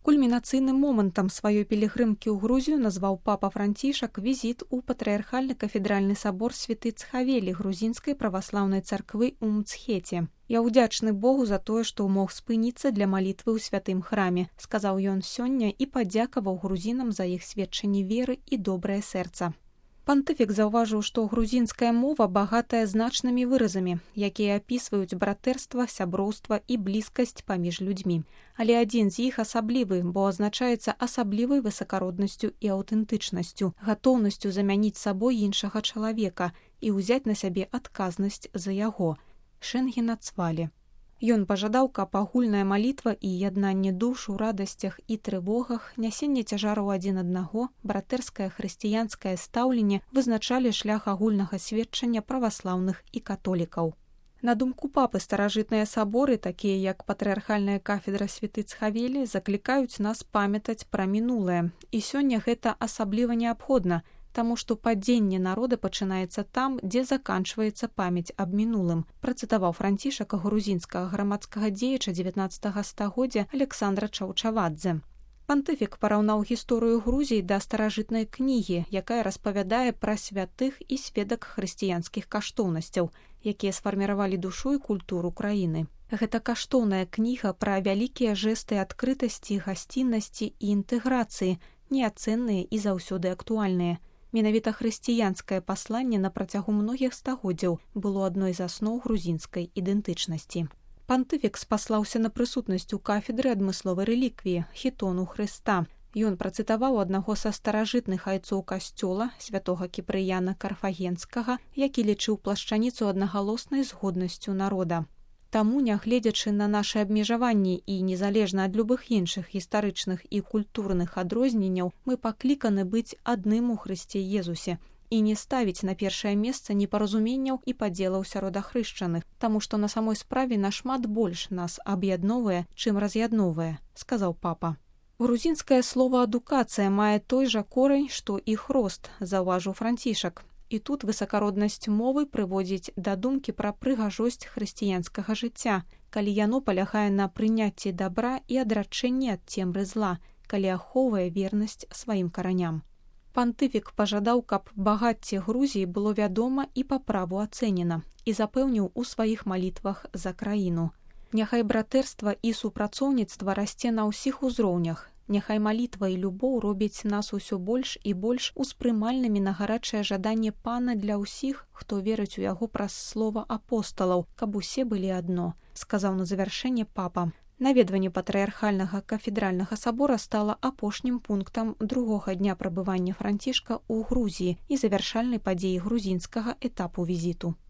Кульмінацыйным момантам сваёй пілігрымкі ў Грузію назваў папа Францішак візіт у патрыархальны кафедральны сабор святы Цхавелі грузінскай праваслаўнай царквы ў Мцхеце. «Я ўдзячны Богу за тое, што мог спыніцца для малітвы ў святым храме», сказаў ён сёння і падзякаваў грузінам за іх сведчанні веры і добрае сэрца. Пантыфік заўважыў, што грузінская мова багатая значнымі выразамі, якія апісваюць братэрства, сяброўства і блізкасць паміж людзьмі. Але адзін з іх асаблівы, бо азначаецца асаблівай высакароднасцю і аўтэнтычнасцю, гатоўнасцю замяніць сабой іншага чалавека і ўзяць на сябе адказнасць за яго. Шэнгена Цвалі. Ён пажадаў, каб агульная малітва і яднанне душ у радасцях і трывогах, нясенне цяжараў адзін аднаго, братэрскае хрысціянскае стаўленне вызначалі шлях агульнага сведчання праваслаўных і католікаў. На думку папы, старажытныя саборы, такія як патрыархальная кафедра святы Цхавелі, заклікаюць нас памятаць пра мінулае. І сёння гэта асабліва неабходна, таму што падзенне народа пачынаецца там, дзе заканчваецца памяць аб мінулым, працытаваў Францішак грузінскага грамадскага дзеяча 19 стагоддзя Александра Чаўчавадзе. Пантыфік параўнаў гісторыю Грузіі да старажытнай кнігі, якая распавядае пра святых і сведак хрысціянскіх каштоўнасцяў, якія сфарміравалі душу і культуру краіны. Гэта каштоўная кніга пра вялікія жэсты адкрытасці, гасціннасці і інтэграцыі, неацэнныя і заўсёды актуальныя. Менавіта хрысціянскае пасланне на працягу многіх стагоддзяў было адной з асноў грузінскай ідэнтычнасці. Пантыфік спаслаўся на прысутнасць у кафедры адмысловай рэліквіі, хітону Хрыста. Ён працытаваў аднаго са старажытных айцоў касцёла, святога Кіпрыяна Карфагенскага, які лічыў плашчаніцу аднагалоснай згоднасцю народа. Таму, нягледзячы на нашы абмежаванні і незалежна ад любых іншых гістарычных і культурных адрозненняў, мы пакліканы быць адным у Хрысце Езусе і не ставіць на першае месца непаразуменняў і падзелаў сярод ахрышчаных, таму што на самой справе нашмат больш нас аб'ядноўвае, чым раз'ядноўвае, сказаў папа. Грузінскае слова «адукацыя» мае той жа корань, што і хрост, заўважыў Францішак. І тут высакароднасць мовы прыводзіць да думкі пра прыгажосць хрысціянскага жыцця, калі яно палягае на прыняцці дабра і адрачэнні ад цемры зла, калі ахоўвае вернасць сваім караням. Пантыфік пажадаў, каб багацце Грузіі было вядома і па праву ацэнена, і запэўніў у сваіх малітвах за краіну. Няхай братэрства і супрацоўніцтва расце на ўсіх узроўнях. Няхай малітва і любоў робяць нас усё больш і больш успрымальнымі на гарачае жаданне Пана для ўсіх, хто верыць у яго праз слова апосталаў, каб усе былі адно, сказаў на завяршэнне папа. Наведванне патрыархальнага кафедральнага сабора стала апошнім пунктам другога дня прабывання Францішка ў Грузіі і завяршальнай падзеі грузінскага этапу візіту.